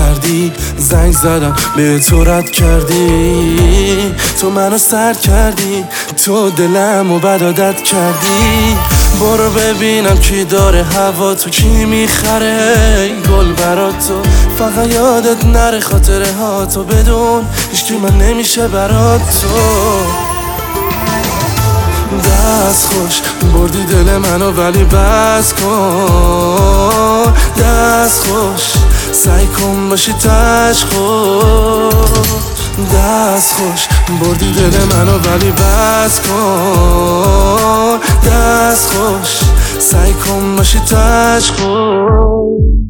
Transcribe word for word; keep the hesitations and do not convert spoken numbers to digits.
کردی، زنگ زدم به تو رد کردی، تو منو سر کردی، تو دلمو بد عادت کردی. برو ببینم کی داره هوا تو، کی میخره گل برات تو، فقط یادت نره خاطره ها تو، بدون هیچکی من نمیشه برات تو. دست خوش بردی دل منو ولی بس کن، دست خوش سعی کن باشی تش خوش. دست خوش بردی دل منو ولی بس کن، دست خوش سعی کن باشی تش خوش.